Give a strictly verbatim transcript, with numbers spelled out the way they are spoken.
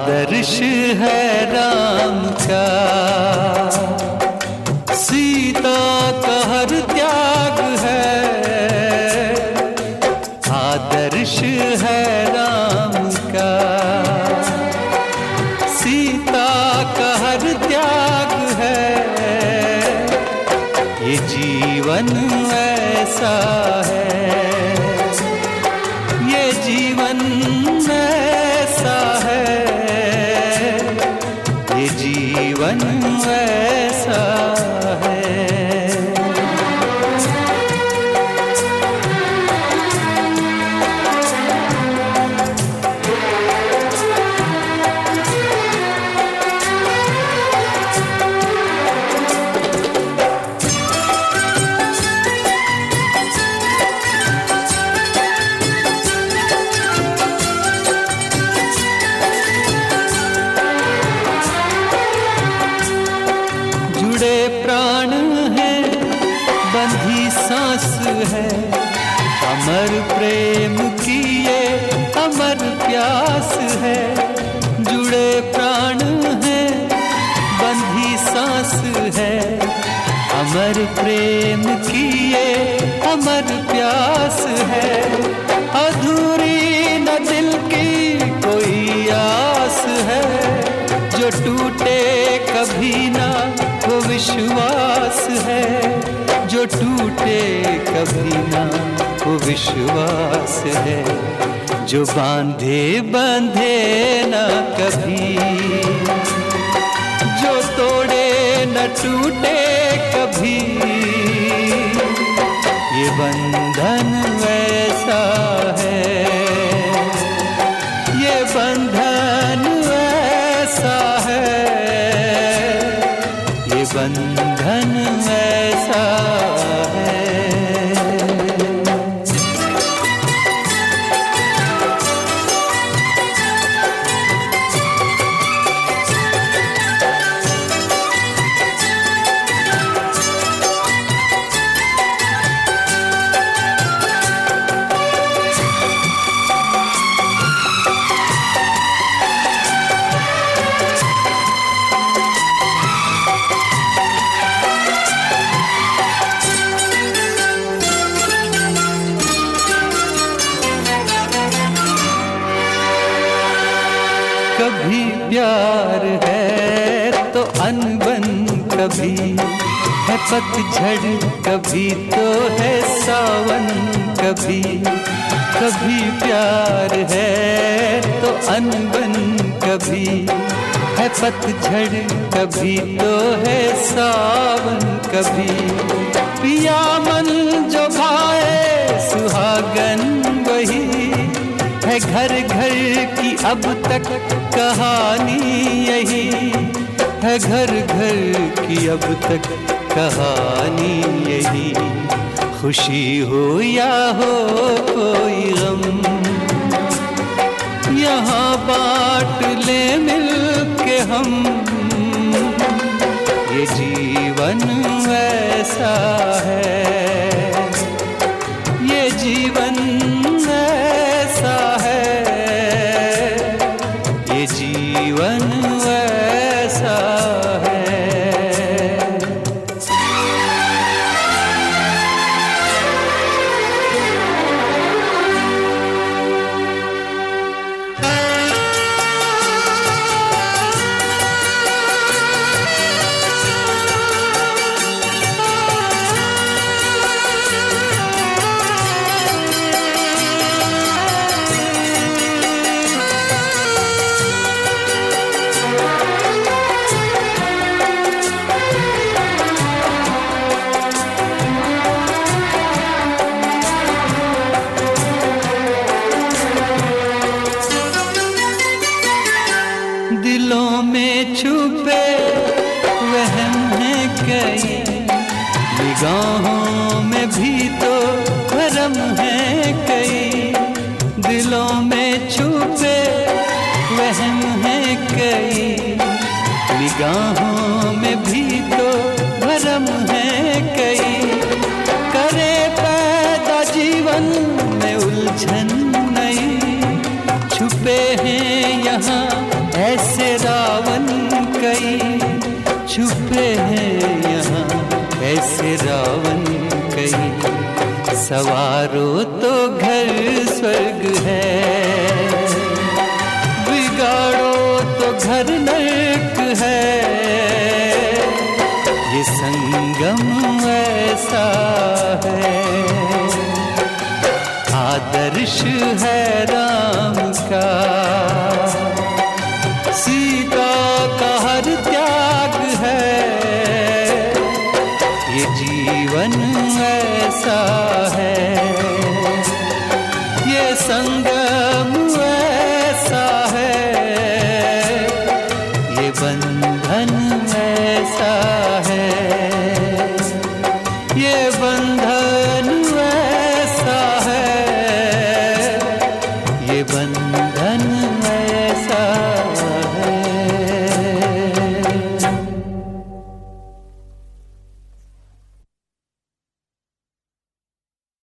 आदर्श है राम का, सीता का हर त्याग है। आदर्श है राम का, सीता का हर त्याग है। ये जीवन ऐसा है, ये जीवन ऐसा है, ये जीवन ऐसा है। प्राण है, बंधी सांस है, अमर प्रेम की ये अमर प्यास है। जुड़े प्राण है, बंधी सांस है, अमर प्रेम की ये अमर प्यास है। अधूरी न दिल की कोई आस है, जो टूटे कभी ना वो विश्वास है, जो टूटे कभी ना वो विश्वास है। जो बांधे बंधे न कभी, जो तोड़े न टूटे कभी। ये बंधन ऐसा है, ये बंधन ऐसा है, ये बंधन ऐसा है। कभी प्यार है तो अनबन, कभी है पतझड़, कभी तो है सावन। कभी कभी प्यार है तो अनबन, कभी है पतझड़, कभी तो है सावन। कभी पिया मन जो भाए सुहागन वही है, घर घर की अब तक कहानी यही है, घर घर की अब तक कहानी यही। खुशी हो या हो कोई गम, यहाँ बांट ले मिल के हम। ये जीवन ऐसा है, ये जीवन ऐसा है, ये जीवन ऐसा है। दिलों में छुपे वहम है कई, निगाहों में भी तो भरम है कई। दिलों में छुपे वहम है कई, निगाहों में भी तो भरम है कई। करे पैदा जीवन में उलझन नई, छुपे हैं यहाँ ऐसे छुपे हैं यहाँ ऐसे रावण कई, सवारो तो घर स्वर्ग है, बिगाड़ो तो घर नरक है। ये संगम ऐसा है, आदर्श है राम का, सीता का हर त्याग है। ये जीवन ऐसा है, ये संगम